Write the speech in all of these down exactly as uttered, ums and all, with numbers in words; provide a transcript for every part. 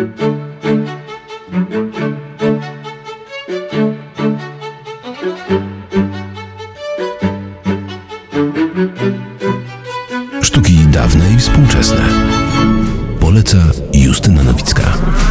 Sztuki dawne i współczesne. Poleca Justyna Nowicka.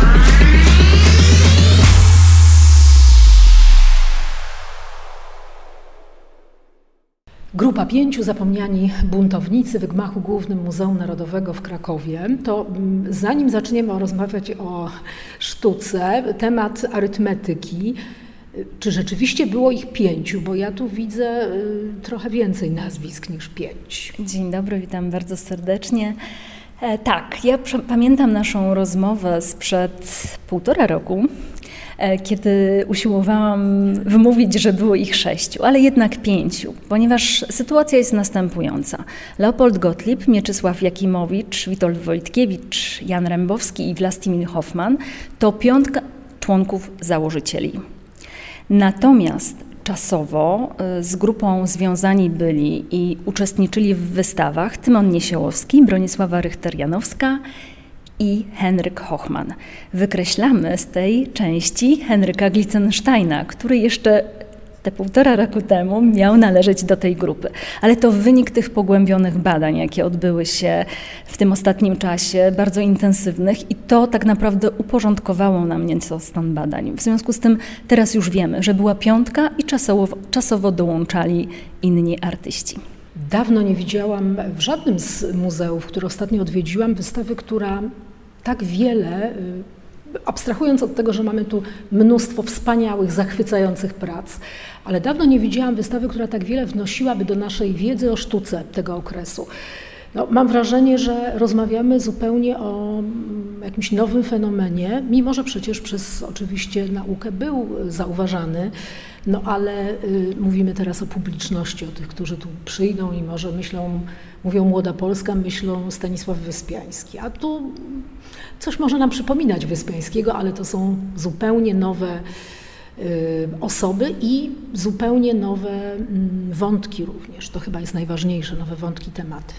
Grupa pięciu, zapomniani buntownicy w gmachu Głównym Muzeum Narodowego w Krakowie. To zanim zaczniemy rozmawiać o sztuce, temat arytmetyki. Czy rzeczywiście było ich pięciu? Bo ja tu widzę trochę więcej nazwisk niż pięć. Dzień dobry, witam bardzo serdecznie. E, tak, ja pamiętam naszą rozmowę sprzed półtora roku, e, kiedy usiłowałam wymówić, że było ich sześciu, ale jednak pięciu, ponieważ sytuacja jest następująca. Leopold Gottlieb, Mieczysław Jakimowicz, Witold Wojtkiewicz, Jan Rembowski i Vlastimil Hoffman to piątka członków założycieli. Natomiast czasowo z grupą związani byli i uczestniczyli w wystawach Tymon Niesiołowski, Bronisława Rychter-Janowska i Henryk Hochman. Wykreślamy z tej części Henryka Gliczensteina, który jeszcze te półtora roku temu miał należeć do tej grupy. Ale to wynik tych pogłębionych badań, jakie odbyły się w tym ostatnim czasie, bardzo intensywnych, i to tak naprawdę uporządkowało nam nieco stan badań. W związku z tym teraz już wiemy, że była piątka i czasowo, czasowo dołączali inni artyści. Dawno nie widziałam w żadnym z muzeów, które ostatnio odwiedziłam, wystawy, która tak wiele, abstrahując od tego, że mamy tu mnóstwo wspaniałych, zachwycających prac, ale dawno nie widziałam wystawy, która tak wiele wnosiłaby do naszej wiedzy o sztuce tego okresu. No, mam wrażenie, że rozmawiamy zupełnie o jakimś nowym fenomenie, mimo że przecież przez oczywiście naukę był zauważany, no ale y, mówimy teraz o publiczności, o tych, którzy tu przyjdą i może myślą, mówią Młoda Polska, myślą Stanisław Wyspiański, a tu coś może nam przypominać Wyspiańskiego, ale to są zupełnie nowe y, osoby i zupełnie nowe y, wątki również. To chyba jest najważniejsze, nowe wątki, tematy.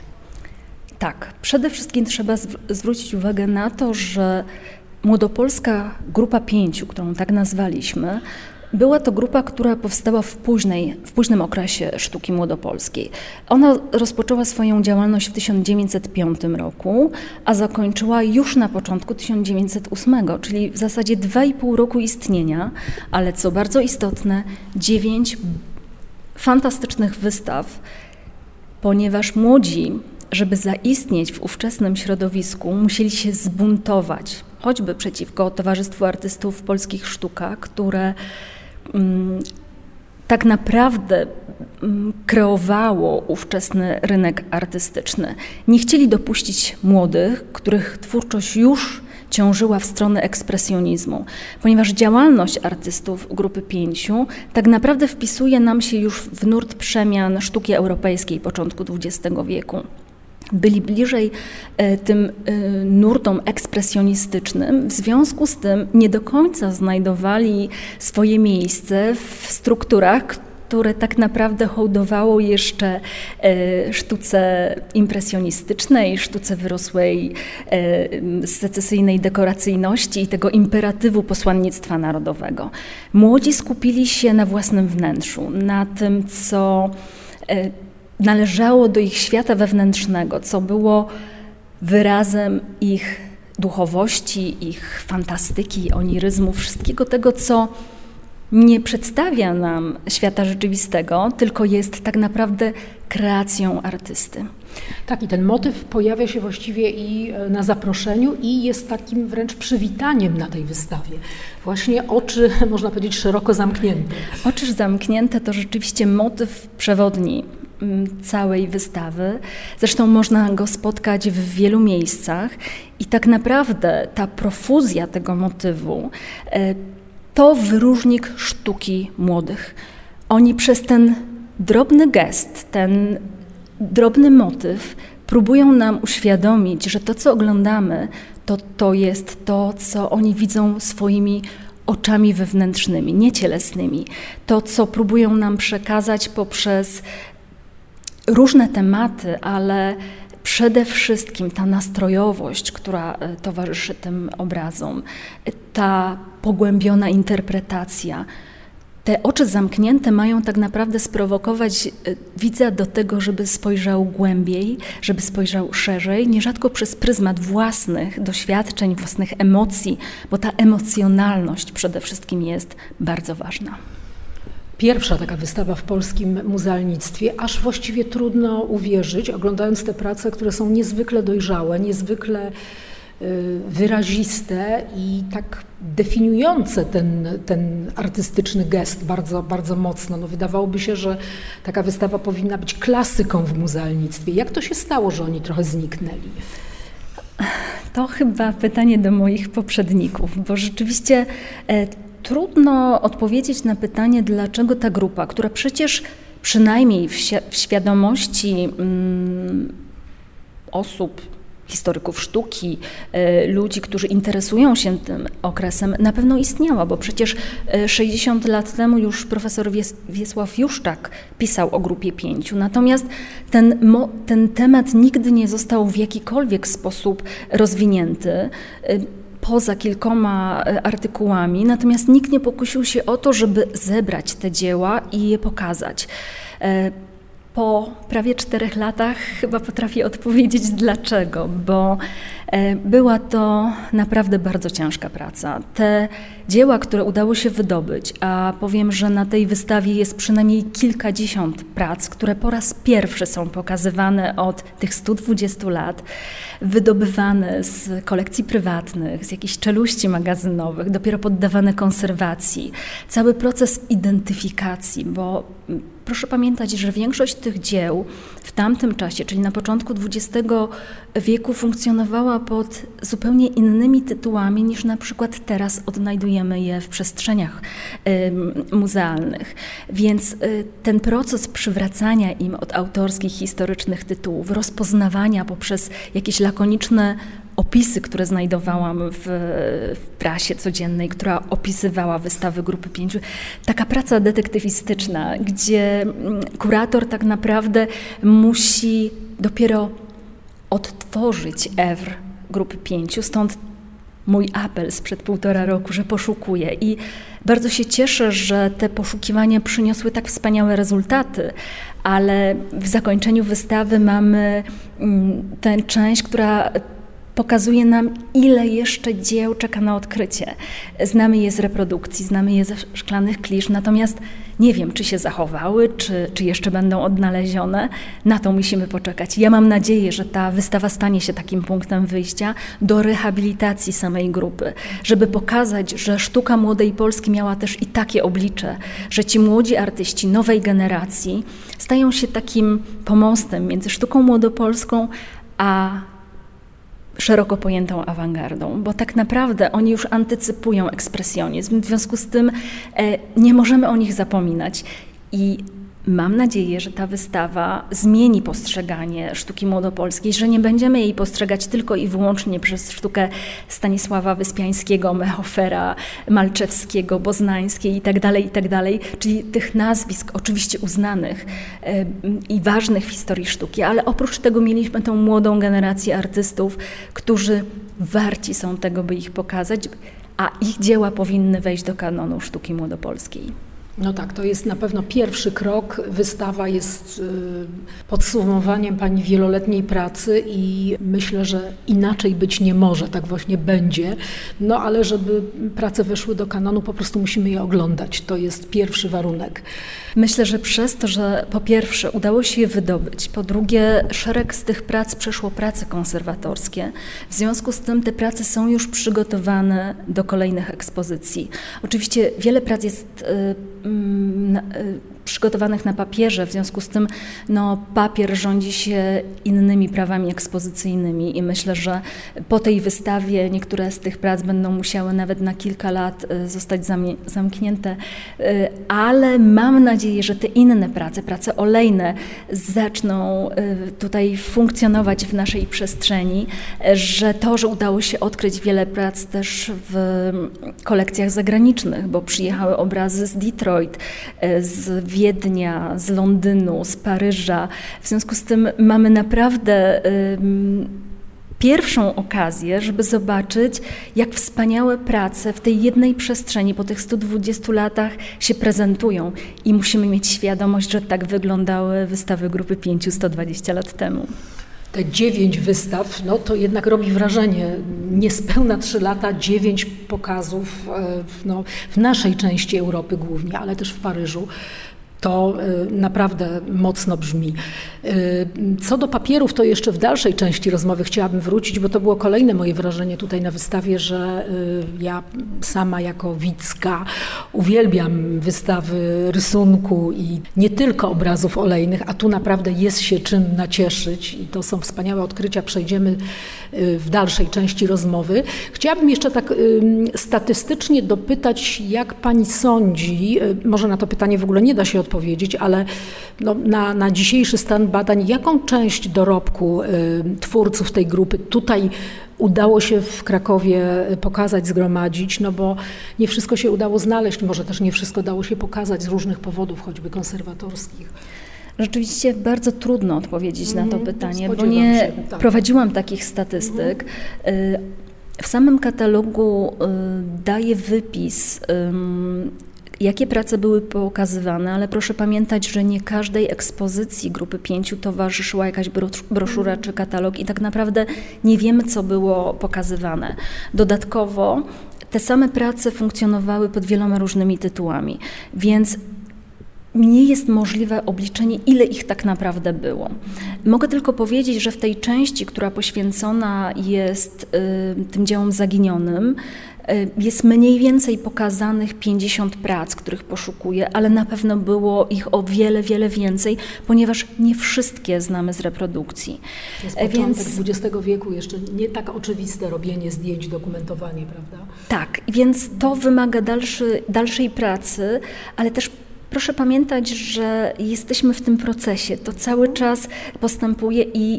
Tak, przede wszystkim trzeba zwrócić uwagę na to, że Młodopolska Grupa Pięciu, którą tak nazwaliśmy, była to grupa, która powstała w, późnej, w późnym okresie sztuki młodopolskiej. Ona rozpoczęła swoją działalność w tysiąc dziewięćset piątym roku, a zakończyła już na początku tysiąc dziewięćset ósmego, czyli w zasadzie dwa i pół roku istnienia, ale co bardzo istotne, dziewięć fantastycznych wystaw, ponieważ młodzi, żeby zaistnieć w ówczesnym środowisku, musieli się zbuntować, choćby przeciwko Towarzystwu Artystów w Polskich Sztukach, które mm, tak naprawdę mm, kreowało ówczesny rynek artystyczny. Nie chcieli dopuścić młodych, których twórczość już ciążyła w stronę ekspresjonizmu, ponieważ działalność artystów Grupy Pięciu tak naprawdę wpisuje nam się już w nurt przemian sztuki europejskiej początku dwudziestego wieku. Byli bliżej e, tym e, nurtom ekspresjonistycznym, w związku z tym nie do końca znajdowali swoje miejsce w strukturach, które tak naprawdę hołdowało jeszcze e, sztuce impresjonistycznej, sztuce wyrosłej e, z secesyjnej dekoracyjności i tego imperatywu posłannictwa narodowego. Młodzi skupili się na własnym wnętrzu, na tym, co e, należało do ich świata wewnętrznego, co było wyrazem ich duchowości, ich fantastyki, oniryzmu, wszystkiego tego, co nie przedstawia nam świata rzeczywistego, tylko jest tak naprawdę kreacją artysty. Tak, i ten motyw pojawia się właściwie i na zaproszeniu i jest takim wręcz przywitaniem na tej wystawie. Właśnie oczy, można powiedzieć, szeroko zamknięte. Oczy zamknięte to rzeczywiście motyw przewodni całej wystawy. Zresztą można go spotkać w wielu miejscach i tak naprawdę ta profuzja tego motywu to wyróżnik sztuki młodych. Oni przez ten drobny gest, ten drobny motyw próbują nam uświadomić, że to, co oglądamy, to, to jest to, co oni widzą swoimi oczami wewnętrznymi, niecielesnymi. To, co próbują nam przekazać poprzez różne tematy, ale przede wszystkim ta nastrojowość, która towarzyszy tym obrazom, ta pogłębiona interpretacja. Te oczy zamknięte mają tak naprawdę sprowokować widza do tego, żeby spojrzał głębiej, żeby spojrzał szerzej, nierzadko przez pryzmat własnych doświadczeń, własnych emocji, bo ta emocjonalność przede wszystkim jest bardzo ważna. Pierwsza taka wystawa w polskim muzealnictwie, aż właściwie trudno uwierzyć, oglądając te prace, które są niezwykle dojrzałe, niezwykle wyraziste i tak definiujące ten, ten artystyczny gest bardzo, bardzo mocno. No, wydawałoby się, że taka wystawa powinna być klasyką w muzealnictwie. Jak to się stało, że oni trochę zniknęli? To chyba pytanie do moich poprzedników, bo rzeczywiście e, trudno odpowiedzieć na pytanie, dlaczego ta grupa, która przecież przynajmniej w, si- w świadomości mm, osób, historyków sztuki, ludzi, którzy interesują się tym okresem, na pewno istniała, bo przecież sześćdziesiąt lat temu już profesor Wies- Wiesław Juszczak pisał o grupie pięciu. Natomiast ten, mo- ten temat nigdy nie został w jakikolwiek sposób rozwinięty, poza kilkoma artykułami, natomiast nikt nie pokusił się o to, żeby zebrać te dzieła i je pokazać. Po prawie czterech latach chyba potrafię odpowiedzieć dlaczego, bo była to naprawdę bardzo ciężka praca. Te dzieła, które udało się wydobyć, a powiem, że na tej wystawie jest przynajmniej kilkadziesiąt prac, które po raz pierwszy są pokazywane od tych stu dwudziestu lat, wydobywane z kolekcji prywatnych, z jakichś czeluści magazynowych, dopiero poddawane konserwacji. Cały proces identyfikacji, bo proszę pamiętać, że większość tych dzieł w tamtym czasie, czyli na początku dwudziestego wieku, funkcjonowała pod zupełnie innymi tytułami niż na przykład teraz odnajdujemy je w przestrzeniach y, muzealnych. Więc y, ten proces przywracania im od autorskich, historycznych tytułów, rozpoznawania poprzez jakieś lakoniczne opisy, które znajdowałam w, w prasie codziennej, która opisywała wystawy Grupy Pięciu. Taka praca detektywistyczna, gdzie kurator tak naprawdę musi dopiero odtworzyć ewr Grupy Pięciu. Stąd mój apel sprzed półtora roku, że poszukuję. I bardzo się cieszę, że te poszukiwania przyniosły tak wspaniałe rezultaty, ale w zakończeniu wystawy mamy tę część, która pokazuje nam, ile jeszcze dzieł czeka na odkrycie. Znamy je z reprodukcji, znamy je ze szklanych klisz, natomiast nie wiem, czy się zachowały, czy, czy jeszcze będą odnalezione. Na to musimy poczekać. Ja mam nadzieję, że ta wystawa stanie się takim punktem wyjścia do rehabilitacji samej grupy, żeby pokazać, że sztuka młodej Polski miała też i takie oblicze, że ci młodzi artyści nowej generacji stają się takim pomostem między sztuką młodopolską a szeroko pojętą awangardą, bo tak naprawdę oni już antycypują ekspresjonizm, w związku z tym e, nie możemy o nich zapominać. I mam nadzieję, że ta wystawa zmieni postrzeganie sztuki młodopolskiej, że nie będziemy jej postrzegać tylko i wyłącznie przez sztukę Stanisława Wyspiańskiego, Mehofera, Malczewskiego, Boznańskiej itd., itd., czyli tych nazwisk oczywiście uznanych e, i ważnych w historii sztuki, ale oprócz tego mieliśmy tą młodą generację artystów, którzy warci są tego, by ich pokazać, a ich dzieła powinny wejść do kanonu sztuki młodopolskiej. No tak, to jest na pewno pierwszy krok. Wystawa jest y, podsumowaniem Pani wieloletniej pracy i myślę, że inaczej być nie może, tak właśnie będzie. No ale żeby prace weszły do kanonu, po prostu musimy je oglądać. To jest pierwszy warunek. Myślę, że przez to, że po pierwsze udało się je wydobyć, po drugie szereg z tych prac przeszło prace konserwatorskie. W związku z tym te prace są już przygotowane do kolejnych ekspozycji. Oczywiście wiele prac jest y, Na, przygotowanych na papierze, w związku z tym no, papier rządzi się innymi prawami ekspozycyjnymi i myślę, że po tej wystawie niektóre z tych prac będą musiały nawet na kilka lat zostać zamie- zamknięte, ale mam nadzieję, że te inne prace, prace olejne zaczną tutaj funkcjonować w naszej przestrzeni, że to, że udało się odkryć wiele prac też w kolekcjach zagranicznych, bo przyjechały obrazy z Detroit, z Wiednia, z Londynu, z Paryża. W związku z tym mamy naprawdę pierwszą okazję, żeby zobaczyć, jak wspaniałe prace w tej jednej przestrzeni po tych stu dwudziestu latach się prezentują. I musimy mieć świadomość, że tak wyglądały wystawy Grupy Pięciu sto dwadzieścia lat temu. Te dziewięć wystaw, no to jednak robi wrażenie. Niespełna trzy lata, dziewięć pokazów no, w naszej części Europy głównie, ale też w Paryżu. To naprawdę mocno brzmi. Co do papierów, to jeszcze w dalszej części rozmowy chciałabym wrócić, bo to było kolejne moje wrażenie tutaj na wystawie, że ja sama jako widzka uwielbiam wystawy rysunku i nie tylko obrazów olejnych, a tu naprawdę jest się czym nacieszyć i to są wspaniałe odkrycia. Przejdziemy w dalszej części rozmowy. Chciałabym jeszcze tak statystycznie dopytać, jak pani sądzi, może na to pytanie w ogóle nie da się odpowiedzieć, powiedzieć, ale no, na, na dzisiejszy stan badań, jaką część dorobku y, twórców tej grupy tutaj udało się w Krakowie pokazać, zgromadzić, no bo nie wszystko się udało znaleźć, może też nie wszystko dało się pokazać z różnych powodów, choćby konserwatorskich. Rzeczywiście bardzo trudno odpowiedzieć mm, na to pytanie, bo nie się, tak. prowadziłam takich statystyk. Mm. W samym katalogu daje wypis, jakie prace były pokazywane, ale proszę pamiętać, że nie każdej ekspozycji Grupy Pięciu towarzyszyła jakaś broszura czy katalog i tak naprawdę nie wiemy, co było pokazywane. Dodatkowo te same prace funkcjonowały pod wieloma różnymi tytułami, więc nie jest możliwe obliczenie, ile ich tak naprawdę było. Mogę tylko powiedzieć, że w tej części, która poświęcona jest y, tym dziełom zaginionym, y, jest mniej więcej pokazanych pięćdziesiąt prac, których poszukuję, ale na pewno było ich o wiele, wiele więcej, ponieważ nie wszystkie znamy z reprodukcji. To jest początek Więc, dwudziestego wieku, jeszcze nie tak oczywiste robienie zdjęć, dokumentowanie, prawda? Tak, więc to wymaga dalszy, dalszej pracy, ale też proszę pamiętać, że jesteśmy w tym procesie, to cały czas postępuje i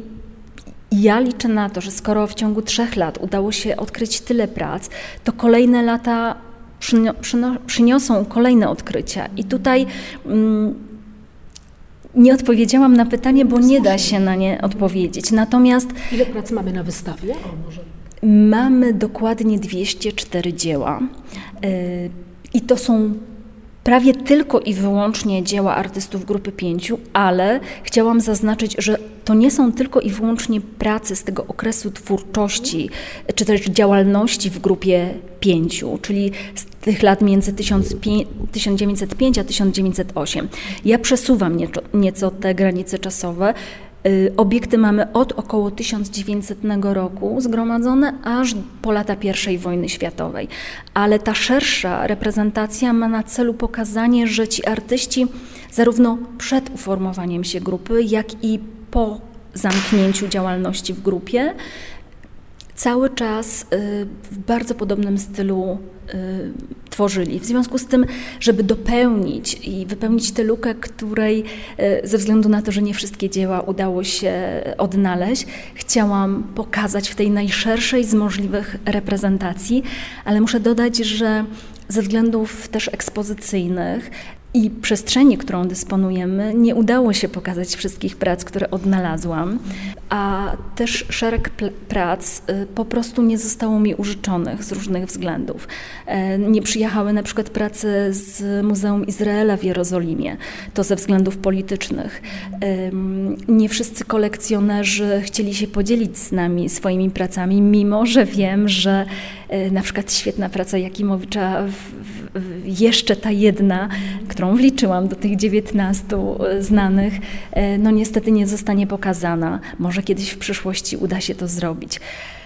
ja liczę na to, że skoro w ciągu trzech lat udało się odkryć tyle prac, to kolejne lata przynio, przyno, przyniosą kolejne odkrycia. I tutaj mm, nie odpowiedziałam na pytanie, bo nie da się na nie odpowiedzieć. Natomiast ile prac mamy na wystawie? O, może. Mamy dokładnie dwieście cztery dzieła yy, i to są prawie tylko i wyłącznie dzieła artystów Grupy Pięciu, ale chciałam zaznaczyć, że to nie są tylko i wyłącznie prace z tego okresu twórczości, czy też działalności w Grupie Pięciu, czyli z tych lat między tysiąc dziewięćset piąty a tysiąc dziewięćset ósmym. Ja przesuwam nieco, nieco te granice czasowe. Obiekty mamy od około tysiąc dziewięćsetnego roku zgromadzone aż po lata pierwszej wojny światowej. Ale ta szersza reprezentacja ma na celu pokazanie, że ci artyści zarówno przed uformowaniem się grupy, jak i po zamknięciu działalności w grupie cały czas w bardzo podobnym stylu tworzyli. W związku z tym, żeby dopełnić i wypełnić tę lukę, której ze względu na to, że nie wszystkie dzieła udało się odnaleźć, chciałam pokazać w tej najszerszej z możliwych reprezentacji, ale muszę dodać, że ze względów też ekspozycyjnych i przestrzeni, którą dysponujemy, nie udało się pokazać wszystkich prac, które odnalazłam, a też szereg prac po prostu nie zostało mi użyczonych z różnych względów. Nie przyjechały na przykład prace z Muzeum Izraela w Jerozolimie, to ze względów politycznych. Nie wszyscy kolekcjonerzy chcieli się podzielić z nami swoimi pracami, mimo że wiem, że na przykład świetna praca Jakimowicza, jeszcze ta jedna, którą wliczyłam do tych dziewiętnastu znanych, no niestety nie zostanie pokazana. Może kiedyś w przyszłości uda się to zrobić.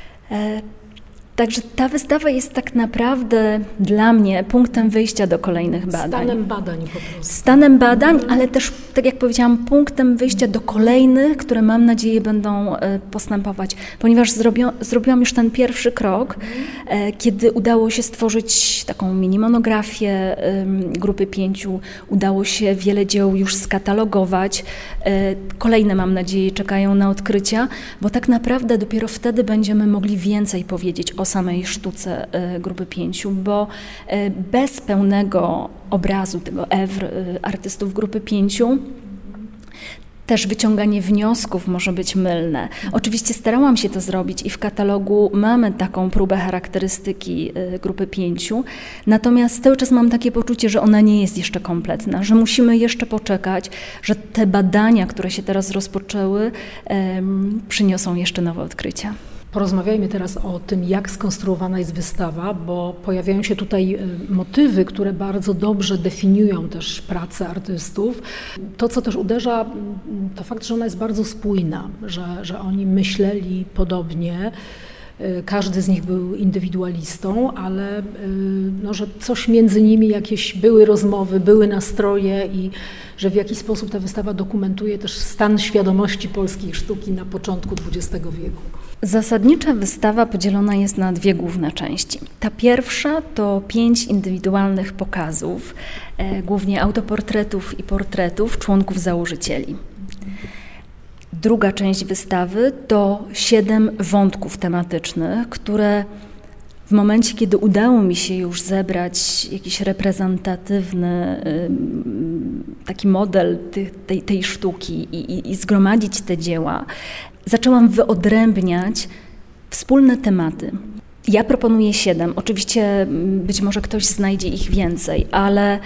Także ta wystawa jest tak naprawdę dla mnie punktem wyjścia do kolejnych badań. Stanem badań po prostu. Stanem badań, ale też, tak jak powiedziałam, punktem wyjścia do kolejnych, które mam nadzieję będą postępować. Ponieważ zrobią, zrobiłam już ten pierwszy krok, mhm. kiedy udało się stworzyć taką mini monografię Grupy Pięciu, udało się wiele dzieł już skatalogować. Kolejne, mam nadzieję, czekają na odkrycia, bo tak naprawdę dopiero wtedy będziemy mogli więcej powiedzieć o samej sztuce Grupy Pięciu, bo bez pełnego obrazu tego oeuvre artystów Grupy Pięciu też wyciąganie wniosków może być mylne. Oczywiście starałam się to zrobić i w katalogu mamy taką próbę charakterystyki Grupy Pięciu, natomiast cały czas mam takie poczucie, że ona nie jest jeszcze kompletna, że musimy jeszcze poczekać, że te badania, które się teraz rozpoczęły, um, przyniosą jeszcze nowe odkrycia. Porozmawiajmy teraz o tym, jak skonstruowana jest wystawa, bo pojawiają się tutaj motywy, które bardzo dobrze definiują też pracę artystów. To, co też uderza, to fakt, że ona jest bardzo spójna, że, że oni myśleli podobnie. Każdy z nich był indywidualistą, ale no, że coś między nimi, jakieś były rozmowy, były nastroje i że w jakiś sposób ta wystawa dokumentuje też stan świadomości polskiej sztuki na początku dwudziestego wieku. Zasadnicza wystawa podzielona jest na dwie główne części. Ta pierwsza to pięć indywidualnych pokazów, e, głównie autoportretów i portretów członków założycieli. Druga część wystawy to siedem wątków tematycznych, które w momencie, kiedy udało mi się już zebrać jakiś reprezentatywny taki model tej, tej sztuki i, i, i zgromadzić te dzieła, zaczęłam wyodrębniać wspólne tematy. Ja proponuję siedem. Oczywiście być może ktoś znajdzie ich więcej, ale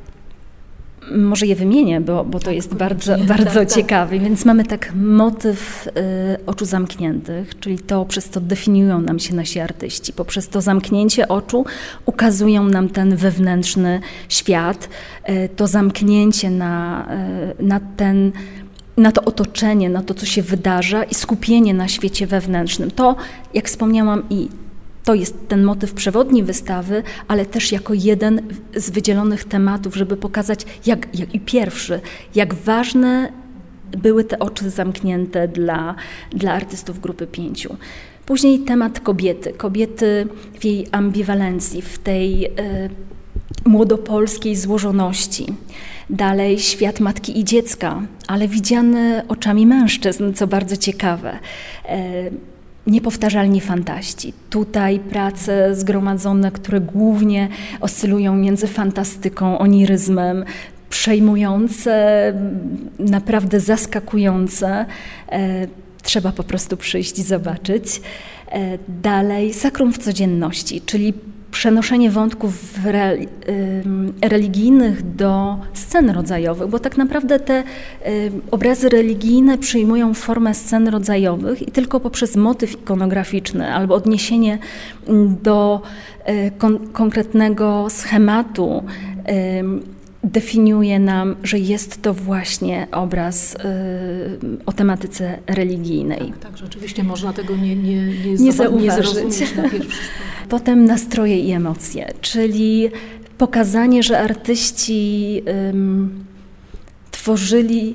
może je wymienię, bo, bo to jest bardzo, bardzo tak, ciekawe. Tak. Więc mamy tak motyw y, oczu zamkniętych, czyli to, przez co definiują nam się nasi artyści. Poprzez to zamknięcie oczu ukazują nam ten wewnętrzny świat, y, to zamknięcie na, y, na ten na to otoczenie, na to, co się wydarza i skupienie na świecie wewnętrznym. To, jak wspomniałam, i to jest ten motyw przewodni wystawy, ale też jako jeden z wydzielonych tematów, żeby pokazać, jak, jak i pierwszy, jak ważne były te oczy zamknięte dla, dla artystów Grupy Pięciu. Później temat kobiety, kobiety w jej ambiwalencji, w tej y, młodopolskiej złożoności. Dalej świat matki i dziecka, ale widziany oczami mężczyzn, co bardzo ciekawe. Y, Niepowtarzalni fantaści. Tutaj prace zgromadzone, które głównie oscylują między fantastyką, oniryzmem, przejmujące, naprawdę zaskakujące. E, trzeba po prostu przyjść i zobaczyć. E, dalej sakrum w codzienności, czyli przenoszenie wątków re, y, religijnych do scen rodzajowych, bo tak naprawdę te y, obrazy religijne przyjmują formę scen rodzajowych i tylko poprzez motyw ikonograficzny albo odniesienie do y, kon, konkretnego schematu y, definiuje nam, że jest to właśnie obraz y, o tematyce religijnej. Tak, tak, rzeczywiście można tego nie, nie, nie, nie, zauważyć. nie zrozumieć na pierwszy Potem nastroje i emocje, czyli pokazanie, że artyści ym, tworzyli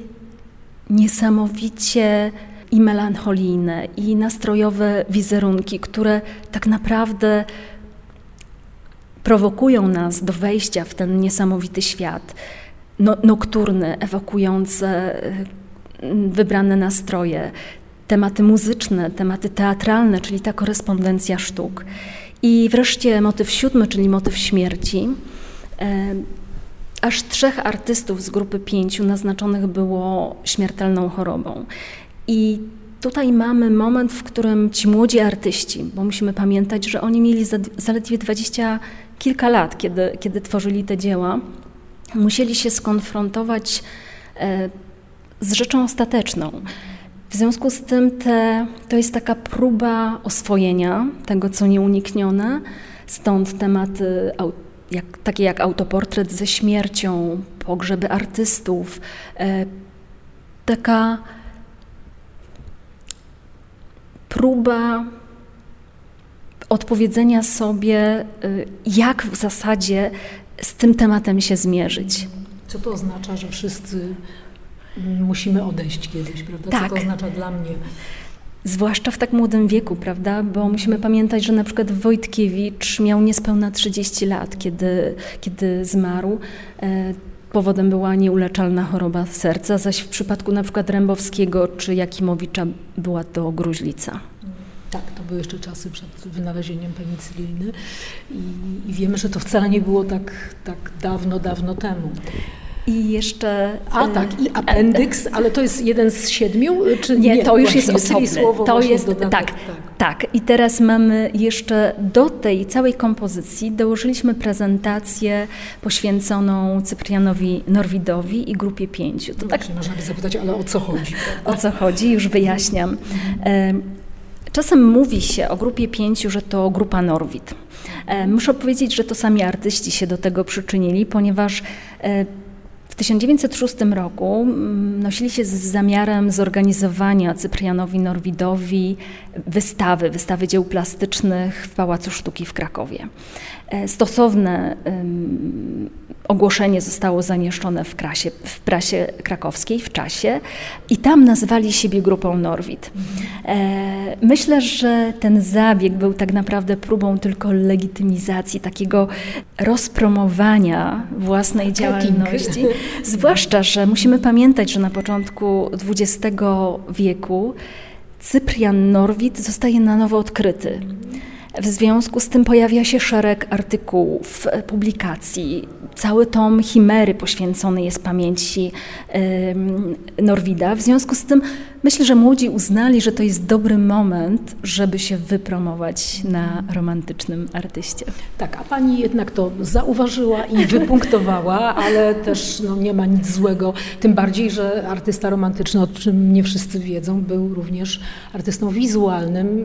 niesamowicie i melancholijne, i nastrojowe wizerunki, które tak naprawdę prowokują nas do wejścia w ten niesamowity świat, no, nokturny, ewokujące wybrane nastroje, tematy muzyczne, tematy teatralne, czyli ta korespondencja sztuk. I wreszcie motyw siódmy, czyli motyw śmierci. E, aż trzech artystów z Grupy Pięciu naznaczonych było śmiertelną chorobą. I tutaj mamy moment, w którym ci młodzi artyści, bo musimy pamiętać, że oni mieli zaledwie dwadzieścia kilka lat, kiedy, kiedy tworzyli te dzieła, musieli się skonfrontować e, z rzeczą ostateczną. W związku z tym te, to jest taka próba oswojenia tego, co nieuniknione, stąd tematy jak, takie jak autoportret ze śmiercią, pogrzeby artystów, e, taka próba odpowiedzenia sobie, jak w zasadzie z tym tematem się zmierzyć. Co to oznacza, że wszyscy musimy odejść kiedyś, prawda? Tak. Co to oznacza dla mnie? Zwłaszcza w tak młodym wieku, prawda? Bo musimy pamiętać, że na przykład Wojtkiewicz miał niespełna trzydzieści lat, kiedy, kiedy zmarł. Powodem była nieuleczalna choroba serca, zaś w przypadku na przykład Rembowskiego czy Jakimowicza była to gruźlica. Tak, to były jeszcze czasy przed wynalezieniem penicyliny i, i wiemy, że to wcale nie było tak, tak dawno, dawno temu. I jeszcze... A tak, i appendix, ale to jest jeden z siedmiu? Czy nie, nie, to już właśnie, jest osobny. Słowo to jest, dodatek, tak, tak, tak. I teraz mamy jeszcze do tej całej kompozycji dołożyliśmy prezentację poświęconą Cyprianowi Norwidowi i grupie pięciu. To no tak, właśnie, można by zapytać, ale o co chodzi? O co chodzi? Już wyjaśniam. Czasem mówi się o grupie pięciu, że to grupa Norwid. Muszę powiedzieć, że to sami artyści się do tego przyczynili, ponieważ w tysiąc dziewięćset szóstym roku nosili się z zamiarem zorganizowania Cyprianowi Norwidowi wystawy, wystawy dzieł plastycznych w Pałacu Sztuki w Krakowie. Stosowne um, ogłoszenie zostało zamieszczone w, krasie, w prasie krakowskiej w czasie i tam nazwali siebie grupą Norwid. E, myślę, że ten zabieg był tak naprawdę próbą tylko legitymizacji, takiego rozpromowania własnej działalności. Zwłaszcza, że musimy pamiętać, że na początku dwudziestego wieku Cyprian Norwid zostaje na nowo odkryty. W związku z tym pojawia się szereg artykułów, publikacji. Cały tom Chimery poświęcony jest pamięci y, Norwida. W związku z tym myślę, że młodzi uznali, że to jest dobry moment, żeby się wypromować na romantycznym artyście. Tak, a pani jednak to zauważyła i wypunktowała, ale też no, nie ma nic złego. Tym bardziej, że artysta romantyczny, o czym nie wszyscy wiedzą, był również artystą wizualnym,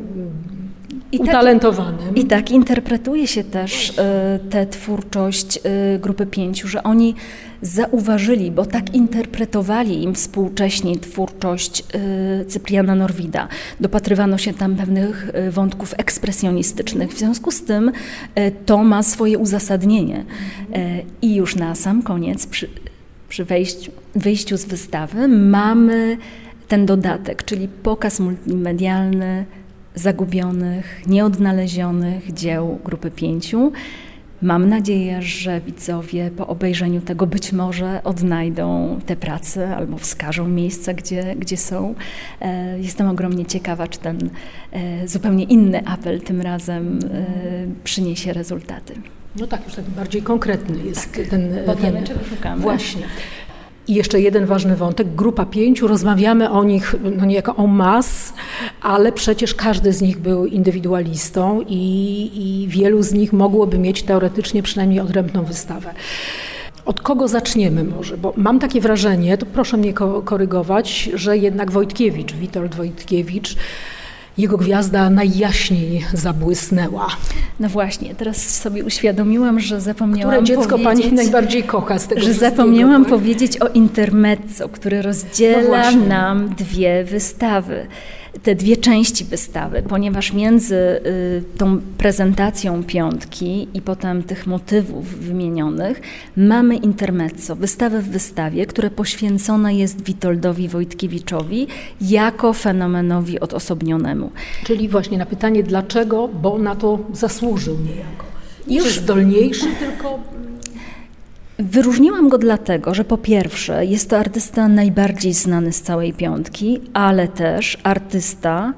I utalentowanym. Tak, I tak interpretuje się też y, tę twórczość y, grupy pięciu, że oni zauważyli, bo tak interpretowali im współcześni twórczość y, Cypriana Norwida. Dopatrywano się tam pewnych y, wątków ekspresjonistycznych. W związku z tym y, to ma swoje uzasadnienie. Y, I już na sam koniec, przy, przy wejściu, wyjściu z wystawy, mamy ten dodatek, czyli pokaz multimedialny zagubionych, nieodnalezionych dzieł grupy pięciu. Mam nadzieję, że widzowie po obejrzeniu tego być może odnajdą te prace albo wskażą miejsca, gdzie, gdzie są. Jestem ogromnie ciekawa, czy ten zupełnie inny apel tym razem przyniesie rezultaty. No tak, już tak bardziej konkretny jest tak, ten... Powiemy, ten, czego szukamy. Właśnie. I jeszcze jeden ważny wątek, grupa pięciu, rozmawiamy o nich no niejako en masse, ale przecież każdy z nich był indywidualistą i, i wielu z nich mogłoby mieć teoretycznie przynajmniej odrębną wystawę. Od kogo zaczniemy może? Bo mam takie wrażenie, to proszę mnie ko- korygować, że jednak Wojtkiewicz, Witold Wojtkiewicz, jego gwiazda najjaśniej zabłysnęła. No właśnie, teraz sobie uświadomiłam, że zapomniałam Które dziecko powiedzieć, pani najbardziej kocha z tego że wszystkiego, zapomniałam tak? powiedzieć o intermezzo, który rozdziela no nam dwie wystawy. Te dwie części wystawy, ponieważ między y, tą prezentacją piątki i potem tych motywów wymienionych mamy intermezzo, wystawę w wystawie, które poświęcona jest Witoldowi Wojtkiewiczowi jako fenomenowi odosobnionemu. Czyli właśnie na pytanie dlaczego, bo na to zasłużył niejako. Nie już zdolniejszy, tylko... Wyróżniłam go dlatego, że po pierwsze jest to artysta najbardziej znany z całej piątki, ale też artysta,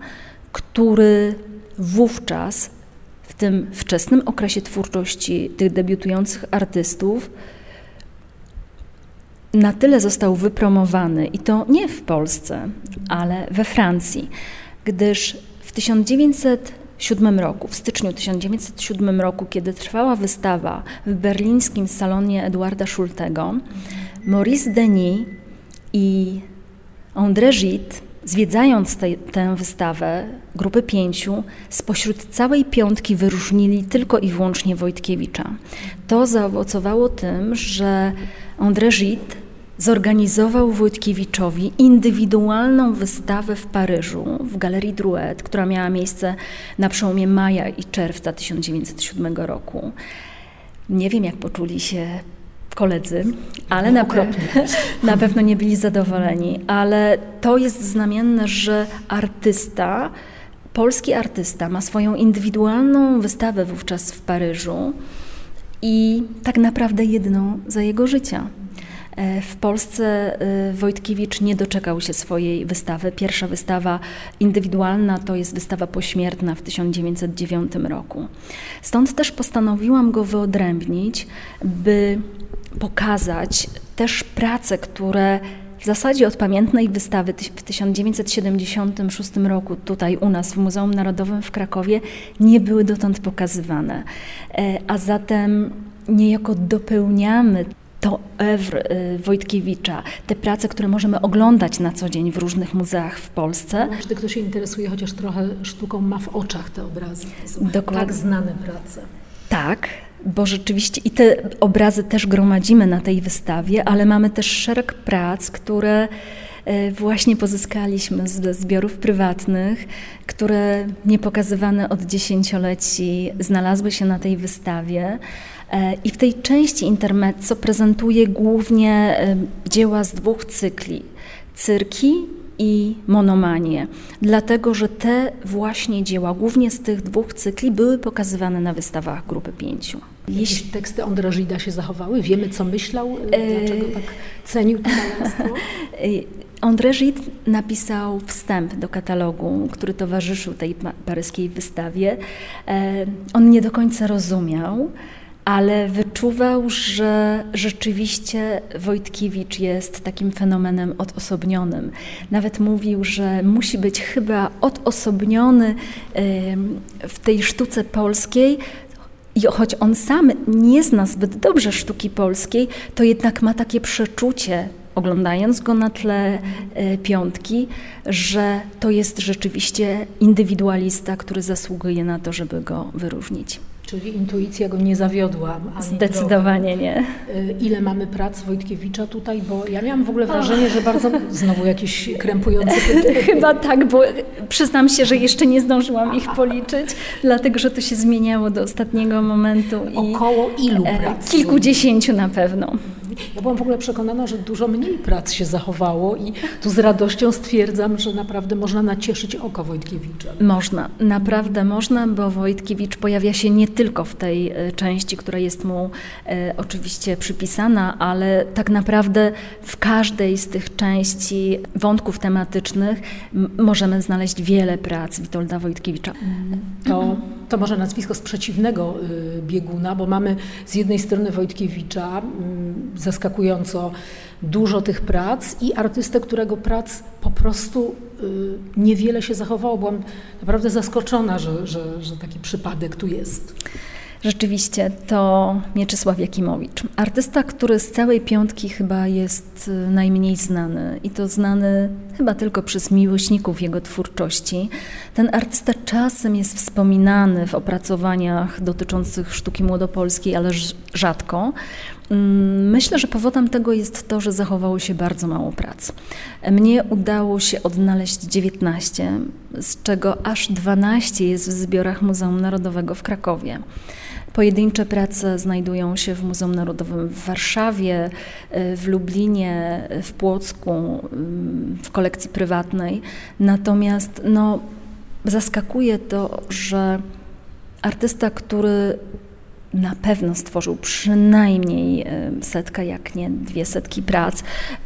który wówczas w tym wczesnym okresie twórczości tych debiutujących artystów na tyle został wypromowany i to nie w Polsce, ale we Francji, gdyż w tysiąc dziewięćset siódmym roku, w styczniu tysiąc dziewięćset siódmym roku, kiedy trwała wystawa w berlińskim salonie Eduarda Schultego, Maurice Denis i André Gide, zwiedzając te, tę wystawę grupy pięciu, spośród całej piątki wyróżnili tylko i wyłącznie Wojtkiewicza. To zaowocowało tym, że André Gide zorganizował Wojtkiewiczowi indywidualną wystawę w Paryżu, w Galerii Drouet, która miała miejsce na przełomie maja i czerwca tysiąc dziewięćset siódmego roku. Nie wiem, jak poczuli się koledzy, ale na, pe- na pewno nie byli zadowoleni. Ale to jest znamienne, że artysta, polski artysta ma swoją indywidualną wystawę wówczas w Paryżu i tak naprawdę jedną za jego życia. W Polsce Wojtkiewicz nie doczekał się swojej wystawy. Pierwsza wystawa indywidualna to jest wystawa pośmiertna w tysiąc dziewięćset dziewiątym roku. Stąd też postanowiłam go wyodrębnić, by pokazać też prace, które w zasadzie od pamiętnej wystawy w tysiąc dziewięćset siedemdziesiątym szóstym roku tutaj u nas w Muzeum Narodowym w Krakowie nie były dotąd pokazywane. A zatem niejako dopełniamy to oeuvre Wojtkiewicza, te prace, które możemy oglądać na co dzień w różnych muzeach w Polsce. Każdy, kto się interesuje chociaż trochę sztuką, ma w oczach te obrazy. To są Dokładnie. Tak znane prace. Tak, bo rzeczywiście i te obrazy też gromadzimy na tej wystawie, ale mamy też szereg prac, które właśnie pozyskaliśmy ze zbiorów prywatnych, które niepokazywane od dziesięcioleci znalazły się na tej wystawie. I w tej części intermezzo prezentuję głównie dzieła z dwóch cykli, cyrki i monomanie, dlatego że te właśnie dzieła, głównie z tych dwóch cykli, były pokazywane na wystawach Grupy Pięciu. Jakieś teksty André Gida się zachowały? Wiemy, co myślał? Dlaczego tak cenił to malarstwo? André Gide napisał wstęp do katalogu, który towarzyszył tej paryskiej wystawie. On nie do końca rozumiał, ale wyczuwał, że rzeczywiście Wojtkiewicz jest takim fenomenem odosobnionym. Nawet mówił, że musi być chyba odosobniony w tej sztuce polskiej, i choć on sam nie zna zbyt dobrze sztuki polskiej, to jednak ma takie przeczucie, oglądając go na tle Piątki, że to jest rzeczywiście indywidualista, który zasługuje na to, żeby go wyróżnić. Czyli intuicja go nie zawiodła. Ani Zdecydowanie drogę. nie. Ile mamy prac Wojtkiewicza tutaj? Bo ja miałam w ogóle wrażenie, że bardzo znowu jakieś krępujące pytanie. Chyba tak, bo przyznam się, że jeszcze nie zdążyłam ich policzyć, dlatego że to się zmieniało do ostatniego momentu. I około ilu prac? Kilkudziesięciu na pewno. Ja byłam w ogóle przekonana, że dużo mniej prac się zachowało i tu z radością stwierdzam, że naprawdę można nacieszyć oko Wojtkiewicza. Można, naprawdę można, bo Wojtkiewicz pojawia się nie tylko w tej części, która jest mu e, oczywiście przypisana, ale tak naprawdę w każdej z tych części wątków tematycznych m- możemy znaleźć wiele prac Witolda Wojtkiewicza. To, to może nazwisko z przeciwnego y, bieguna, bo mamy z jednej strony Wojtkiewicza, y, zaskakująco dużo tych prac i artystę, którego prac po prostu y, niewiele się zachowało. Byłam naprawdę zaskoczona, że, że, że taki przypadek tu jest. Rzeczywiście to Mieczysław Jakimowicz. Artysta, który z całej Piątki chyba jest najmniej znany i to znany chyba tylko przez miłośników jego twórczości. Ten artysta czasem jest wspominany w opracowaniach dotyczących sztuki młodopolskiej, ale rzadko. Myślę, że powodem tego jest to, że zachowało się bardzo mało prac. Mnie udało się odnaleźć dziewiętnaście, z czego aż dwanaście jest w zbiorach Muzeum Narodowego w Krakowie. Pojedyncze prace znajdują się w Muzeum Narodowym w Warszawie, w Lublinie, w Płocku, w kolekcji prywatnej. Natomiast no, zaskakuje to, że artysta, który na pewno stworzył przynajmniej setkę, jak nie dwie setki prac.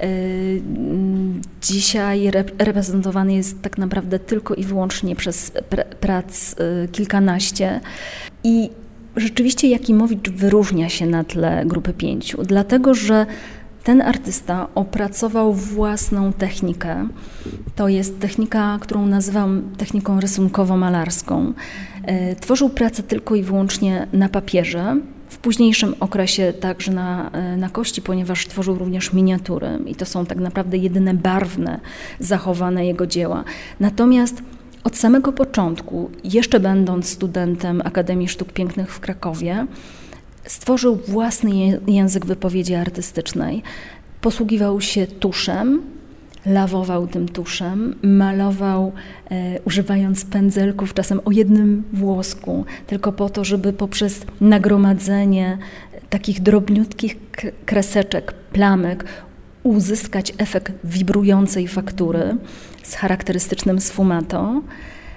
Dzisiaj reprezentowany jest tak naprawdę tylko i wyłącznie przez prac kilkanaście. I rzeczywiście Jakimowicz wyróżnia się na tle Grupy Pięciu, dlatego że ten artysta opracował własną technikę. To jest technika, którą nazywam techniką rysunkowo-malarską. Tworzył pracę tylko i wyłącznie na papierze, w późniejszym okresie także na, na kości, ponieważ tworzył również miniatury i to są tak naprawdę jedyne barwne zachowane jego dzieła. Natomiast od samego początku, jeszcze będąc studentem Akademii Sztuk Pięknych w Krakowie, stworzył własny język wypowiedzi artystycznej. Posługiwał się tuszem, lawował tym tuszem, malował e, używając pędzelków czasem o jednym włosku, tylko po to, żeby poprzez nagromadzenie takich drobniutkich kreseczek, plamek uzyskać efekt wibrującej faktury z charakterystycznym sfumato.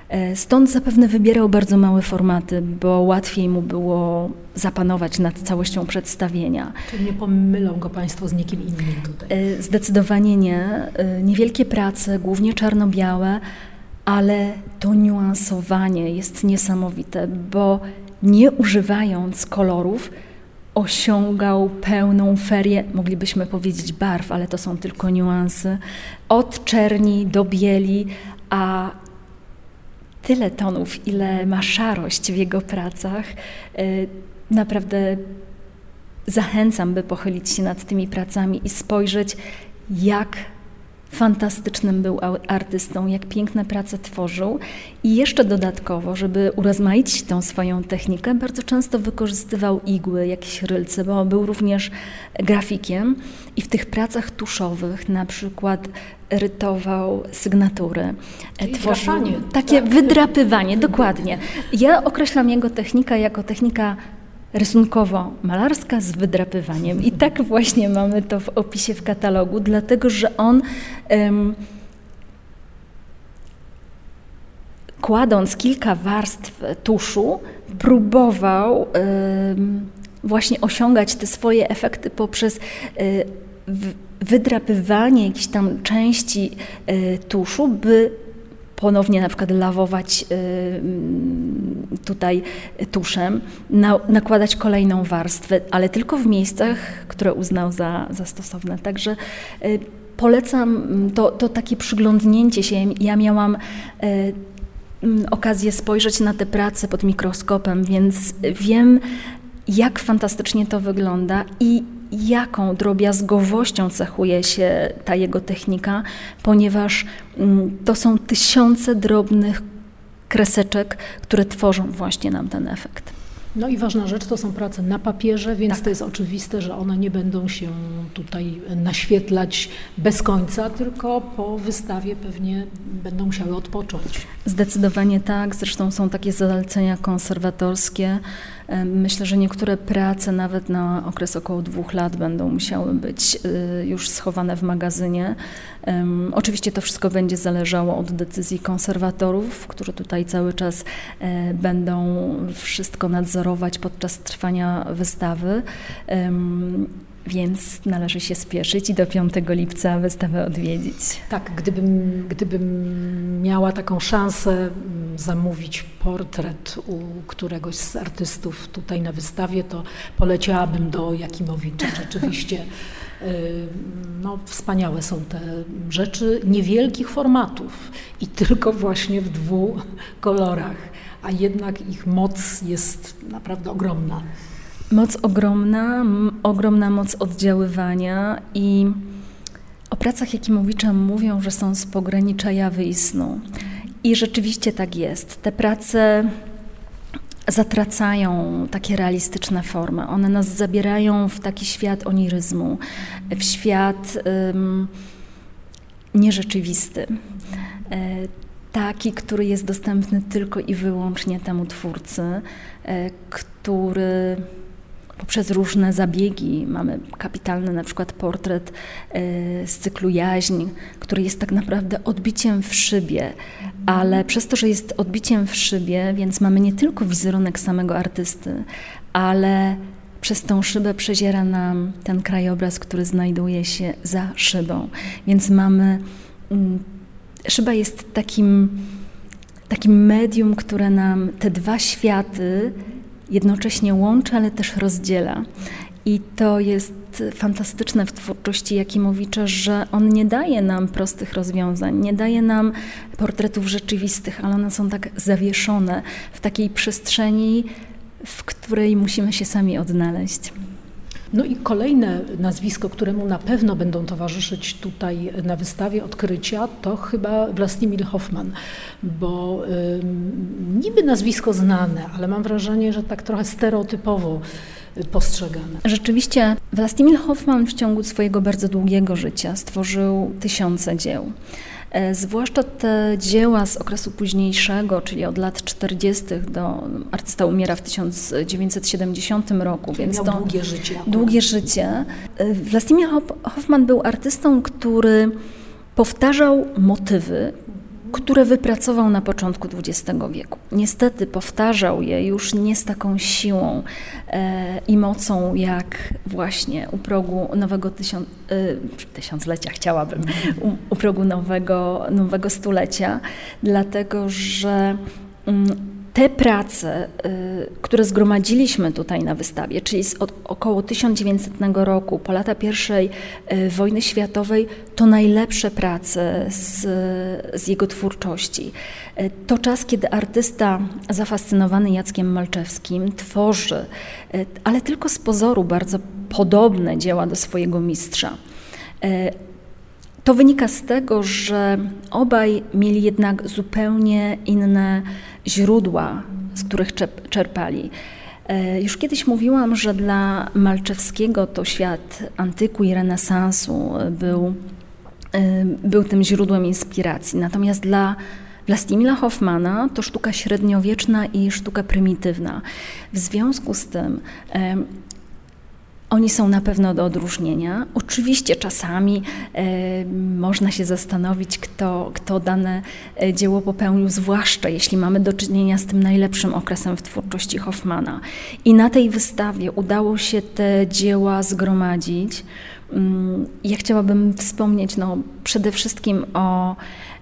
Stąd zapewne wybierał bardzo małe formaty, bo łatwiej mu było zapanować nad całością przedstawienia. Czyli nie pomylą go Państwo z nikim innym tutaj? Zdecydowanie nie. Niewielkie prace, głównie czarno-białe, ale to niuansowanie jest niesamowite, bo nie używając kolorów osiągał pełną ferię, moglibyśmy powiedzieć barw, ale to są tylko niuanse, od czerni do bieli, a tyle tonów, ile ma szarość w jego pracach. Naprawdę zachęcam, by pochylić się nad tymi pracami i spojrzeć, jak fantastycznym był artystą, jak piękne prace tworzył i jeszcze dodatkowo, żeby urozmaicić tą swoją technikę, bardzo często wykorzystywał igły, jakieś rylce, bo był również grafikiem i w tych pracach tuszowych na przykład rytował sygnatury. Czyli tworzył drapanie, takie tak? wydrapywanie, dokładnie. Ja określam jego technikę jako technika rysunkowo-malarska z wydrapywaniem. I tak właśnie mamy to w opisie w katalogu, dlatego że on um, kładąc kilka warstw tuszu, próbował um, właśnie osiągać te swoje efekty poprzez um, wydrapywanie jakichś tam części um, tuszu, by ponownie na przykład lawować y, tutaj tuszem, na, nakładać kolejną warstwę, ale tylko w miejscach, które uznał za, za stosowne. Także y, polecam to, to takie przyglądnięcie się. Ja miałam y, y, okazję spojrzeć na te prace pod mikroskopem, więc wiem, jak fantastycznie to wygląda i jaką drobiazgowością cechuje się ta jego technika, ponieważ to są tysiące drobnych kreseczek, które tworzą właśnie nam ten efekt. No i ważna rzecz, to są prace na papierze, więc tak. To jest oczywiste, że one nie będą się tutaj naświetlać bez końca, tylko po wystawie pewnie będą musiały odpocząć. Zdecydowanie tak, zresztą są takie zalecenia konserwatorskie. Myślę, że niektóre prace nawet na okres około dwóch lat będą musiały być już schowane w magazynie. Oczywiście to wszystko będzie zależało od decyzji konserwatorów, którzy tutaj cały czas będą wszystko nadzorować podczas trwania wystawy. Więc należy się spieszyć i do piątego lipca wystawę odwiedzić. Tak, gdybym, gdybym miała taką szansę zamówić portret u któregoś z artystów tutaj na wystawie, to poleciałabym do Jakimowicza. Rzeczywiście no, wspaniałe są te rzeczy niewielkich formatów i tylko właśnie w dwóch kolorach, a jednak ich moc jest naprawdę ogromna. Moc ogromna, m- ogromna moc oddziaływania i o pracach Jakimowicza mówią, że są z pogranicza jawy i snu. I rzeczywiście tak jest. Te prace zatracają takie realistyczne formy. One nas zabierają w taki świat oniryzmu, w świat ym, nierzeczywisty. E, taki, który jest dostępny tylko i wyłącznie temu twórcy, e, który poprzez różne zabiegi, mamy kapitalny na przykład portret y, z cyklu Jaźń, który jest tak naprawdę odbiciem w szybie, ale przez to, że jest odbiciem w szybie, więc mamy nie tylko wizerunek samego artysty, ale przez tą szybę przeziera nam ten krajobraz, który znajduje się za szybą. Więc mamy, y, szyba jest takim, takim medium, które nam te dwa światy jednocześnie łączy, ale też rozdziela. I to jest fantastyczne w twórczości Jakimowicza, że on nie daje nam prostych rozwiązań, nie daje nam portretów rzeczywistych, ale one są tak zawieszone w takiej przestrzeni, w której musimy się sami odnaleźć. No i kolejne nazwisko, któremu na pewno będą towarzyszyć tutaj na wystawie odkrycia, to chyba Vlastimil Hoffman, bo y, niby nazwisko znane, ale mam wrażenie, że tak trochę stereotypowo postrzegane. Rzeczywiście Vlastimil Hoffman w ciągu swojego bardzo długiego życia stworzył tysiące dzieł. Zwłaszcza te dzieła z okresu późniejszego, czyli od lat czterdziestych do... Artysta umiera w tysiąc dziewięćset siedemdziesiątym roku, więc miał to... długie życie. Długie życie. Vlastimil Hoffman był artystą, który powtarzał motywy, które wypracował na początku dwudziestego wieku. Niestety powtarzał je już nie z taką siłą e, i mocą, jak właśnie u progu nowego tysiąc, e, tysiąclecia, chciałabym, u, u progu nowego, nowego stulecia, dlatego że mm, te prace, y, które zgromadziliśmy tutaj na wystawie, czyli z od około tysiąc dziewięćsetnego roku, po lata pierwszej y, wojny światowej, to najlepsze prace z, z jego twórczości. Y, to czas, kiedy artysta zafascynowany Jackiem Malczewskim tworzy, y, ale tylko z pozoru, bardzo podobne dzieła do swojego mistrza. Y, To wynika z tego, że obaj mieli jednak zupełnie inne źródła, z których czerpali. Już kiedyś mówiłam, że dla Malczewskiego to świat antyku i renesansu był, był tym źródłem inspiracji. Natomiast dla Vlastimila Hoffmanna to sztuka średniowieczna i sztuka prymitywna. W związku z tym oni są na pewno do odróżnienia. Oczywiście czasami e, można się zastanowić, kto, kto dane dzieło popełnił, zwłaszcza jeśli mamy do czynienia z tym najlepszym okresem w twórczości Hoffmanna. I na tej wystawie udało się te dzieła zgromadzić. Ja chciałabym wspomnieć no, przede wszystkim o,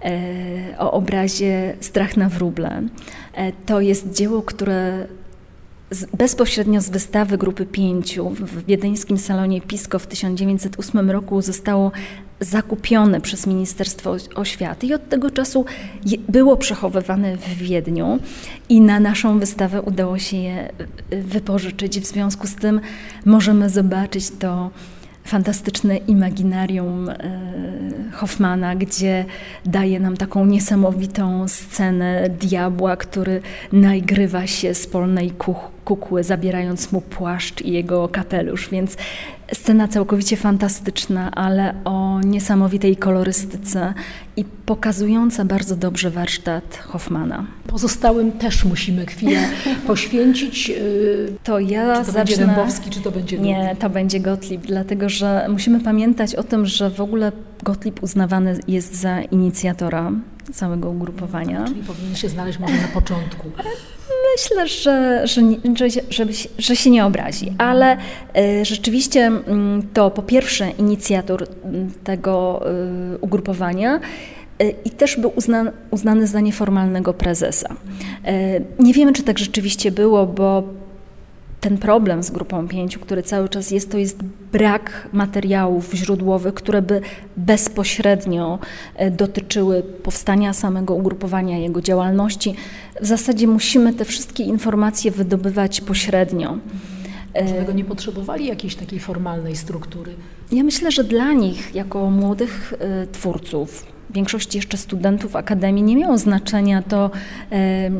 e, o obrazie Strach na wróble. E, to jest dzieło, które bezpośrednio z wystawy Grupy Pięciu w wiedeńskim salonie Pisco w tysiąc dziewięćset ósmym roku zostało zakupione przez Ministerstwo Oświaty i od tego czasu było przechowywane w Wiedniu i na naszą wystawę udało się je wypożyczyć. W związku z tym możemy zobaczyć to fantastyczne imaginarium Hoffmanna, gdzie daje nam taką niesamowitą scenę diabła, który naigrywa się z polnej kukły, zabierając mu płaszcz i jego kapelusz, więc scena całkowicie fantastyczna, ale o niesamowitej kolorystyce i pokazująca bardzo dobrze warsztat Hoffmanna. Pozostałym też musimy chwilę poświęcić. To ja czy to zacznę... będzie Dębowski, czy to będzie Gottlieb? Nie, to będzie Gottlieb, dlatego że musimy pamiętać o tym, że w ogóle Gottlieb uznawany jest za inicjatora całego ugrupowania. Czyli powinien się znaleźć może na początku. Myślę, że, że, że, że, że się nie obrazi, ale y, rzeczywiście y, to po pierwsze inicjator tego y, ugrupowania y, i też był uznany, uznany za nieformalnego prezesa. Y, nie wiemy, czy tak rzeczywiście było, bo ten problem z Grupą Pięciu, który cały czas jest, to jest brak materiałów źródłowych, które by bezpośrednio dotyczyły powstania samego ugrupowania, jego działalności. W zasadzie musimy te wszystkie informacje wydobywać pośrednio. Może tego nie potrzebowali jakiejś takiej formalnej struktury? Ja myślę, że dla nich, jako młodych y, twórców, w większości jeszcze studentów akademii, nie miało znaczenia to, y,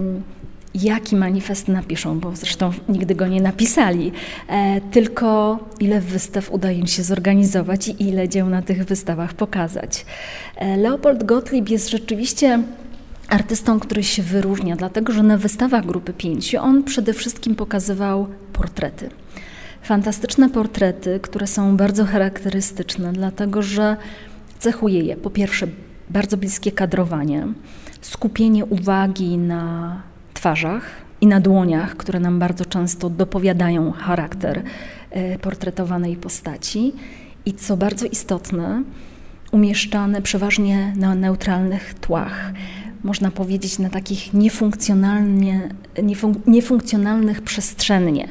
jaki manifest napiszą, bo zresztą nigdy go nie napisali, e, tylko ile wystaw uda im się zorganizować i ile dzieł na tych wystawach pokazać. E, Leopold Gottlieb jest rzeczywiście artystą, który się wyróżnia, dlatego że na wystawach Grupy Pięciu on przede wszystkim pokazywał portrety. Fantastyczne portrety, które są bardzo charakterystyczne, dlatego że cechuje je po pierwsze bardzo bliskie kadrowanie, skupienie uwagi na twarzach i na dłoniach, które nam bardzo często dopowiadają charakter portretowanej postaci i co bardzo istotne, umieszczane przeważnie na neutralnych tłach. Można powiedzieć na takich niefunkcjonalnie, niefun- niefunkcjonalnych przestrzennie.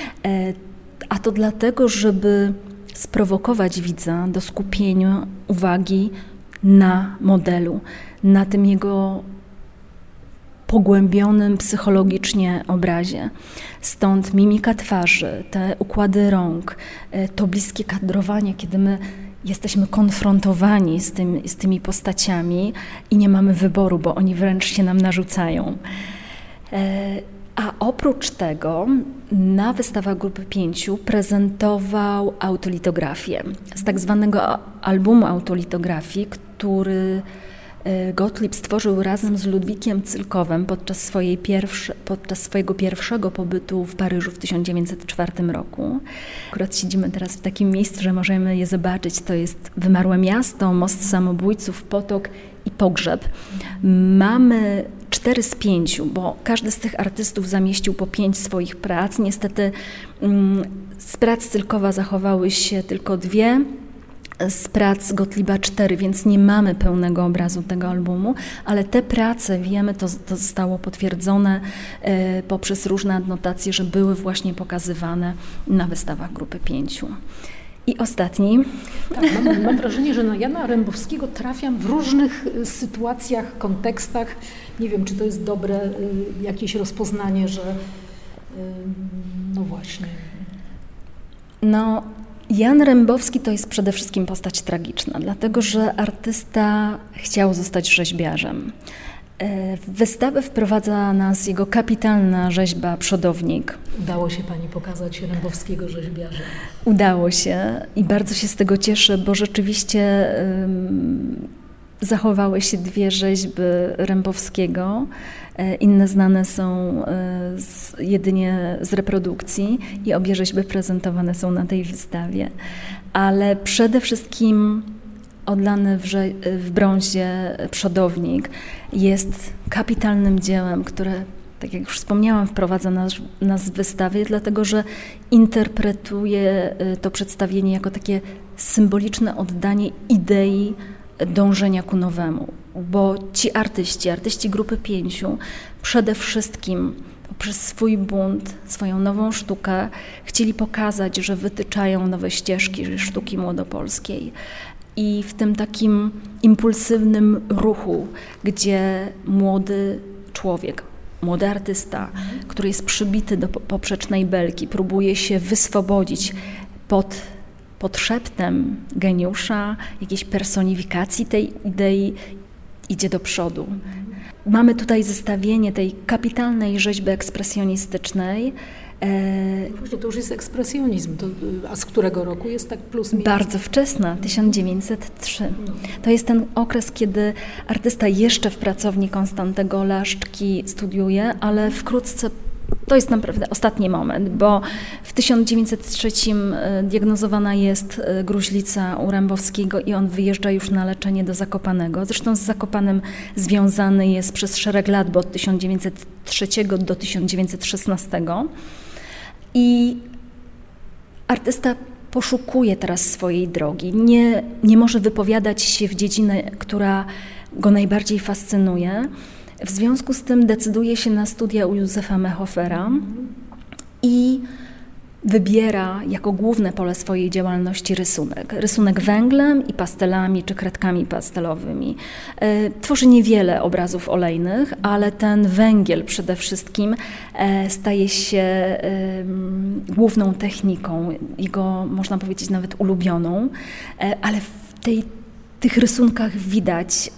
A to dlatego, żeby sprowokować widza do skupienia uwagi na modelu, na tym jego pogłębionym psychologicznie obrazie. Stąd mimika twarzy, te układy rąk, to bliskie kadrowanie, kiedy my jesteśmy konfrontowani z, tym, z tymi postaciami i nie mamy wyboru, bo oni wręcz się nam narzucają. A oprócz tego na wystawach Grupy Pięciu prezentował autolitografię z tak zwanego albumu autolitografii, który Gottlieb stworzył razem z Ludwikiem Cylkowem podczas, swojej pierwsze, podczas swojego pierwszego pobytu w Paryżu w tysiąc dziewięćset czwartym roku. Akurat siedzimy teraz w takim miejscu, że możemy je zobaczyć. To jest Wymarłe miasto, Most samobójców, Potok i Pogrzeb. Mamy cztery z pięciu, bo każdy z tych artystów zamieścił po pięć swoich prac. Niestety z prac Cylkowa zachowały się tylko dwie, z prac Gottlieba cztery, więc nie mamy pełnego obrazu tego albumu, ale te prace, wiemy, to, to zostało potwierdzone e, poprzez różne adnotacje, że były właśnie pokazywane na wystawach Grupy Pięciu. I ostatni. Tak, mam, mam wrażenie, że na Jana Rembowskiego trafiam w różnych sytuacjach, kontekstach. Nie wiem, czy to jest dobre y, jakieś rozpoznanie, że y, no właśnie. No, Jan Rembowski to jest przede wszystkim postać tragiczna, dlatego że artysta chciał zostać rzeźbiarzem. W wystawę wprowadza nas jego kapitalna rzeźba Przodownik. Udało się Pani pokazać Rembowskiego rzeźbiarza? Udało się i bardzo się z tego cieszę, bo rzeczywiście um, zachowały się dwie rzeźby Rembowskiego. Inne znane są z, jedynie z reprodukcji i obie rzeźby prezentowane są na tej wystawie. Ale przede wszystkim odlany w, w brązie Przodownik jest kapitalnym dziełem, które, tak jak już wspomniałam, wprowadza nas, nas w wystawie, dlatego że interpretuje to przedstawienie jako takie symboliczne oddanie idei dążenia ku nowemu. Bo ci artyści, artyści Grupy Pięciu przede wszystkim poprzez swój bunt, swoją nową sztukę chcieli pokazać, że wytyczają nowe ścieżki sztuki młodopolskiej. I w tym takim impulsywnym ruchu, gdzie młody człowiek, młody artysta, który jest przybity do poprzecznej belki, próbuje się wyswobodzić pod, pod szeptem geniusza, jakiejś personifikacji tej idei, idzie do przodu. Mamy tutaj zestawienie tej kapitalnej rzeźby ekspresjonistycznej. Właśnie to już jest ekspresjonizm, to, a z którego roku jest tak plus minus? Bardzo wczesna, tysiąc dziewięćset trzy. To jest ten okres, kiedy artysta jeszcze w pracowni Konstantego Laszczki studiuje, ale wkrótce to jest naprawdę ostatni moment, bo w tysiąc dziewięćset trzecim diagnozowana jest gruźlica u Rembowskiego i on wyjeżdża już na leczenie do Zakopanego. Zresztą z Zakopanem związany jest przez szereg lat, bo od tysiąc dziewięćset trzeciego do tysiąc dziewięćset szesnastego. I artysta poszukuje teraz swojej drogi. Nie, nie może wypowiadać się w dziedzinę, która go najbardziej fascynuje. W związku z tym decyduje się na studia u Józefa Mehofera i wybiera jako główne pole swojej działalności rysunek. Rysunek węglem i pastelami czy kredkami pastelowymi. Tworzy niewiele obrazów olejnych, ale ten węgiel przede wszystkim staje się główną techniką, jego można powiedzieć nawet ulubioną, ale w tej, tych rysunkach widać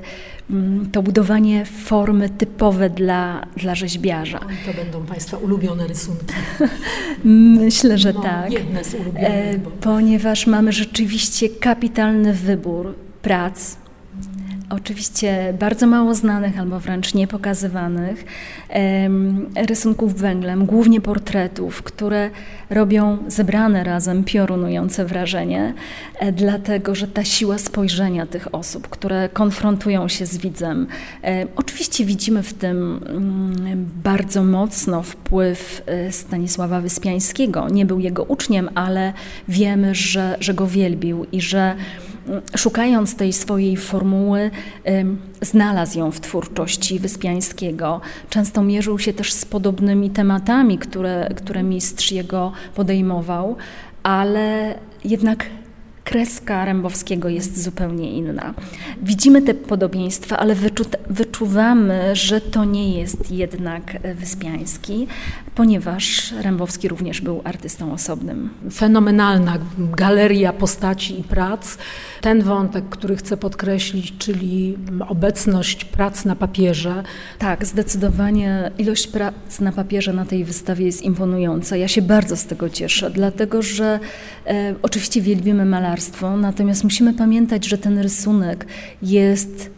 to budowanie formy typowe dla, dla rzeźbiarza. I to będą Państwa ulubione rysunki. Myślę, że no, tak. Jedne z ulubionych. Bo... Ponieważ mamy rzeczywiście kapitalny wybór prac, oczywiście bardzo mało znanych albo wręcz niepokazywanych, rysunków węglem, głównie portretów, które robią zebrane razem piorunujące wrażenie, dlatego że ta siła spojrzenia tych osób, które konfrontują się z widzem. Oczywiście widzimy w tym bardzo mocno wpływ Stanisława Wyspiańskiego. Nie był jego uczniem, ale wiemy, że, że go wielbił i że szukając tej swojej formuły, znalazł ją w twórczości Wyspiańskiego. Często mierzył się też z podobnymi tematami, które, które mistrz jego podejmował, ale jednak kreska Rembowskiego jest zupełnie inna. Widzimy te podobieństwa, ale wyczu, wyczuwamy, że to nie jest jednak Wyspiański, ponieważ Rembowski również był artystą osobnym. Fenomenalna galeria postaci i prac. Ten wątek, który chcę podkreślić, czyli obecność prac na papierze. Tak, zdecydowanie ilość prac na papierze na tej wystawie jest imponująca. Ja się bardzo z tego cieszę, dlatego że e, oczywiście wielbimy malarstwo, natomiast musimy pamiętać, że ten rysunek jest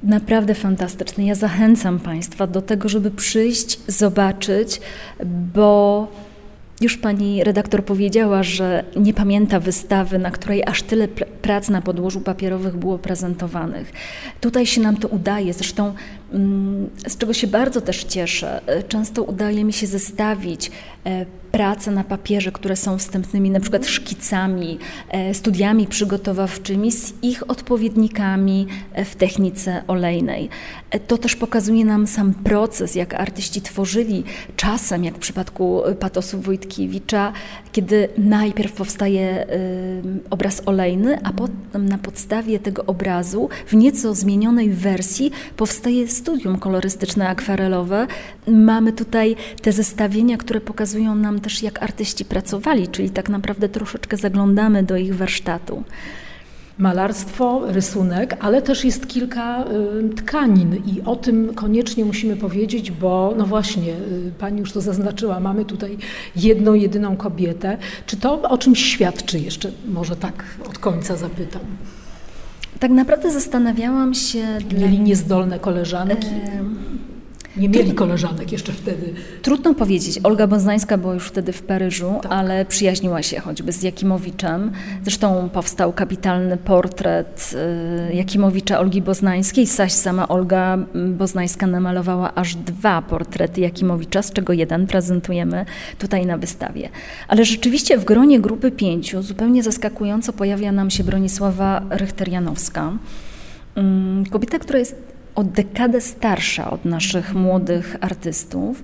Naprawdę fantastyczny. Ja zachęcam Państwa do tego, żeby przyjść, zobaczyć, bo już pani redaktor powiedziała, że nie pamięta wystawy, na której aż tyle pr- prac na podłożu papierowych było prezentowanych. Tutaj się nam to udaje, zresztą mm, z czego się bardzo też cieszę, często udaje mi się zestawić e, prace na papierze, które są wstępnymi, na przykład szkicami, e, studiami przygotowawczymi z ich odpowiednikami e, w technice olejnej. E, to też pokazuje nam sam proces, jak artyści tworzyli czasem, jak w przypadku patosu Wojtkiewicza, kiedy najpierw powstaje y, obraz olejny, a potem na podstawie tego obrazu w nieco zmienionej wersji powstaje studium kolorystyczne, akwarelowe. Mamy tutaj te zestawienia, które pokazują nam też, jak artyści pracowali, czyli tak naprawdę troszeczkę zaglądamy do ich warsztatu. Malarstwo, rysunek, ale też jest kilka y, tkanin i o tym koniecznie musimy powiedzieć, bo no właśnie, y, pani już to zaznaczyła, mamy tutaj jedną, jedyną kobietę. Czy to o czymś świadczy jeszcze? Może tak od końca zapytam. Tak naprawdę zastanawiałam się... Mieli niezdolne koleżanki? Nie mieli koleżanek jeszcze wtedy. Trudno powiedzieć. Olga Boznańska była już wtedy w Paryżu, Tak. ale przyjaźniła się choćby z Jakimowiczem. Zresztą powstał kapitalny portret y, Jakimowicza, Olgi Boznańskiej. Zaś sama Olga Boznańska namalowała aż dwa portrety Jakimowicza, z czego jeden prezentujemy tutaj na wystawie. Ale rzeczywiście w gronie grupy pięciu zupełnie zaskakująco pojawia nam się Bronisława Rychter-Janowska. Ym, kobieta, która jest o dekadę starsza od naszych młodych artystów,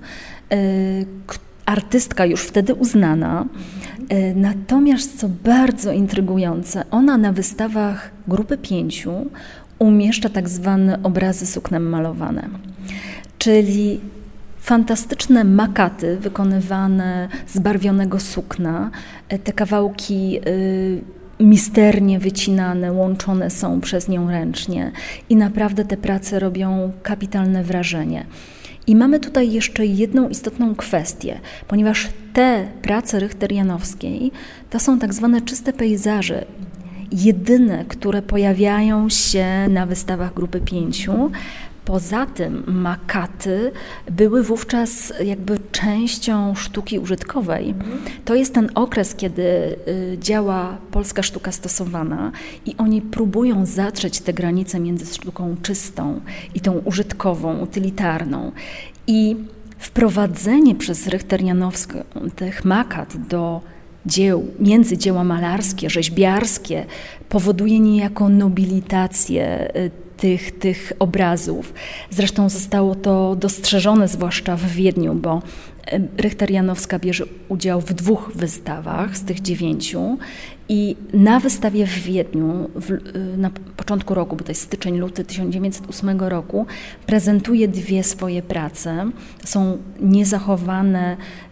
artystka już wtedy uznana, natomiast co bardzo intrygujące, ona na wystawach grupy pięciu umieszcza tak zwane obrazy suknem malowane, czyli fantastyczne makaty wykonywane z barwionego sukna, te kawałki misternie wycinane, łączone są przez nią ręcznie i naprawdę te prace robią kapitalne wrażenie. I mamy tutaj jeszcze jedną istotną kwestię, ponieważ te prace Rychter-Janowskiej to są tak zwane czyste pejzaże, jedyne, które pojawiają się na wystawach grupy pięciu. Poza tym makaty były wówczas jakby częścią sztuki użytkowej. To jest ten okres, kiedy działa polska sztuka stosowana i oni próbują zatrzeć te granice między sztuką czystą i tą użytkową, utylitarną. I wprowadzenie przez Rychter-Janowską tych makat do dzieł, między dzieła malarskie, rzeźbiarskie powoduje niejako nobilitację Tych, tych obrazów. Zresztą zostało to dostrzeżone zwłaszcza w Wiedniu, bo Rychter-Janowska bierze udział w dwóch wystawach z tych dziewięciu i na wystawie w Wiedniu w, na początku roku, bo to jest styczeń, luty tysiąc dziewięćset ósmego roku, prezentuje dwie swoje prace. Są niezachowane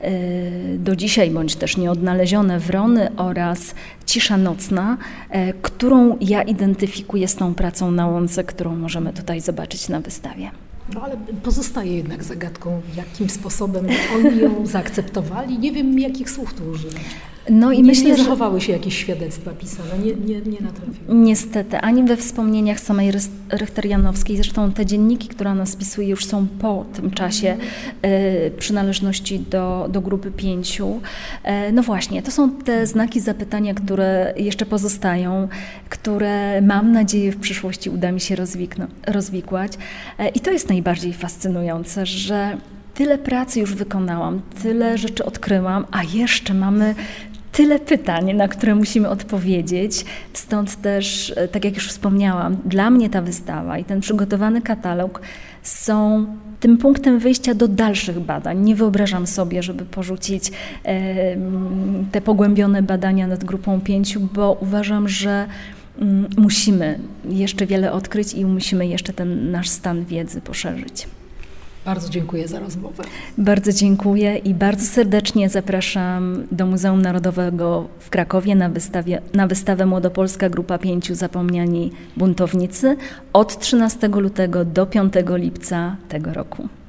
y, do dzisiaj, bądź też nieodnalezione Wrony oraz Cisza nocna, y, którą ja identyfikuję z tą pracą na łące, którą możemy tutaj zobaczyć na wystawie. No ale pozostaje jednak zagadką, jakim sposobem oni ją zaakceptowali. Nie wiem, jakich słów tu używać. No i nie, myślę, nie że zachowały się jakieś świadectwa pisane, nie, nie, nie natrafiły. Niestety, ani we wspomnieniach samej Rychter-Janowskiej, zresztą te dzienniki, które ona spisuje, już są po tym czasie e, przynależności do, do grupy pięciu. E, no właśnie, to są te znaki zapytania, które jeszcze pozostają, które mam nadzieję w przyszłości uda mi się rozwikno, rozwikłać. E, I to jest najbardziej fascynujące, że tyle pracy już wykonałam, tyle rzeczy odkryłam, a jeszcze mamy tyle pytań, na które musimy odpowiedzieć. Stąd też, tak jak już wspomniałam, dla mnie ta wystawa i ten przygotowany katalog są tym punktem wyjścia do dalszych badań. Nie wyobrażam sobie, żeby porzucić e, te pogłębione badania nad grupą pięciu, bo uważam, że m, musimy jeszcze wiele odkryć i musimy jeszcze ten nasz stan wiedzy poszerzyć. Bardzo dziękuję za rozmowę. Bardzo dziękuję i bardzo serdecznie zapraszam do Muzeum Narodowego w Krakowie na, wystawie, na wystawę Młodopolska Grupa Pięciu Zapomniani Buntownicy od trzynastego lutego do piątego lipca tego roku.